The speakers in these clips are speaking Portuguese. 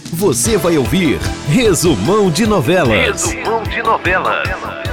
Você vai ouvir Resumão de Novelas. Resumão de Novelas.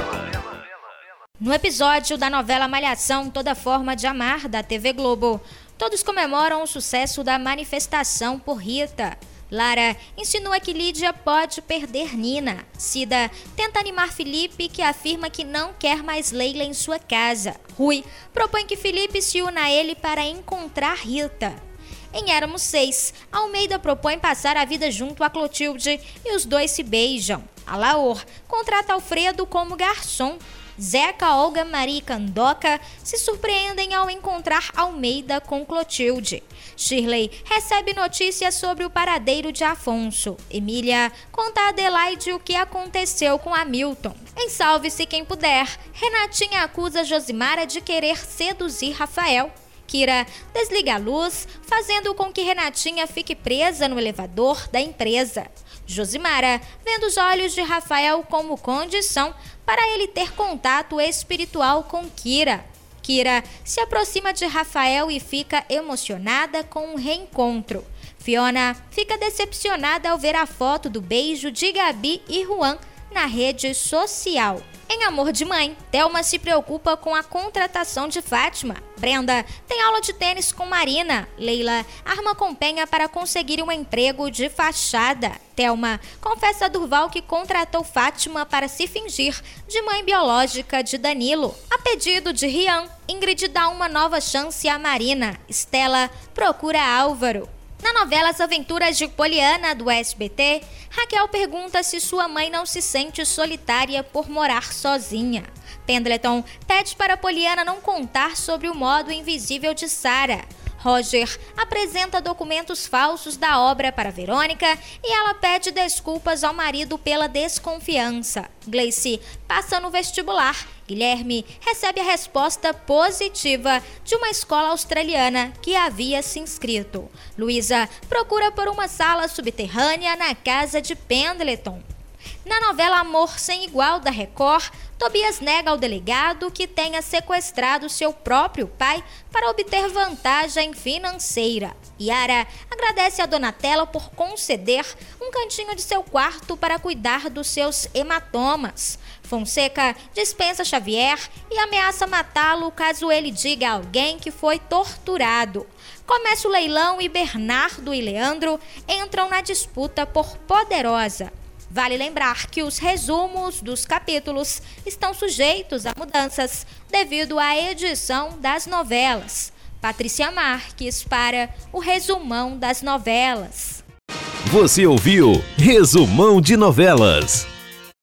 No episódio da novela Malhação, Toda Forma de Amar, da TV Globo, todos comemoram o sucesso da manifestação por Rita. Lara insinua que Lídia pode perder Nina. Cida tenta animar Felipe, que afirma que não quer mais Leila em sua casa. Rui propõe que Felipe se una a ele para encontrar Rita. Em Éramos 6, Almeida propõe passar a vida junto a Clotilde e os dois se beijam. Alaor contrata Alfredo como garçom. Zeca, Olga, Maria e Candoca se surpreendem ao encontrar Almeida com Clotilde. Shirley recebe notícias sobre o paradeiro de Afonso. Emília conta a Adelaide o que aconteceu com Hamilton. Em Salve-se Quem Puder, Renatinha acusa Josimara de querer seduzir Rafael. Kira desliga a luz, fazendo com que Renatinha fique presa no elevador da empresa. Josimara vendo os olhos de Rafael como condição para ele ter contato espiritual com Kira. Kira se aproxima de Rafael e fica emocionada com um reencontro. Fiona fica decepcionada ao ver a foto do beijo de Gabi e Juan na rede social. Em Amor de Mãe, Thelma se preocupa com a contratação de Fátima. Brenda tem aula de tênis com Marina. Leila arma com Penha para conseguir um emprego de fachada. Thelma confessa a Durval que contratou Fátima para se fingir de mãe biológica de Danilo. A pedido de Rian, Ingrid dá uma nova chance a Marina. Estela procura Álvaro. Na novela As Aventuras de Poliana, do SBT, Raquel pergunta se sua mãe não se sente solitária por morar sozinha. Pendleton pede para Poliana não contar sobre o modo invisível de Sarah. Roger apresenta documentos falsos da obra para Verônica e ela pede desculpas ao marido pela desconfiança. Gleice passa no vestibular. Guilherme recebe a resposta positiva de uma escola australiana que havia se inscrito. Luísa procura por uma sala subterrânea na casa de Pendleton. Na novela Amor Sem Igual, da Record, Tobias nega ao delegado que tenha sequestrado seu próprio pai para obter vantagem financeira. Yara agradece a Donatella por conceder um cantinho de seu quarto para cuidar dos seus hematomas. Fonseca dispensa Xavier e ameaça matá-lo caso ele diga a alguém que foi torturado. Começa o leilão e Bernardo e Leandro entram na disputa por Poderosa. Vale lembrar que os resumos dos capítulos estão sujeitos a mudanças devido à edição das novelas. Patrícia Marques para o Resumão das Novelas. Você ouviu Resumão de Novelas.